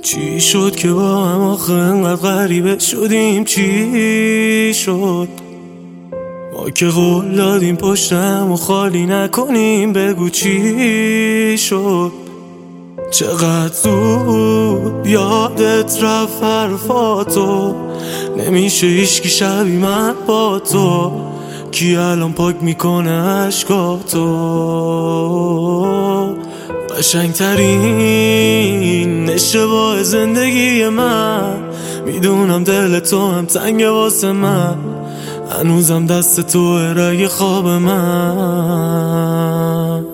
چی شد که با هم آخه انقدر غریبه شدیم؟ چی شد ما که قول دادیم پشتم و خالی نکنیم؟ بگو چی شد؟ چقدر زود یادت رفت حرفاتو، نمیشه هیچکی شبیه من با تو. کی الان پاک میکنه عشقاتو؟ قشنگترین اشتباه زندگی من، میدونم دل تو هم تنگه واسه من، هنوزم دست تو رگ خواب من.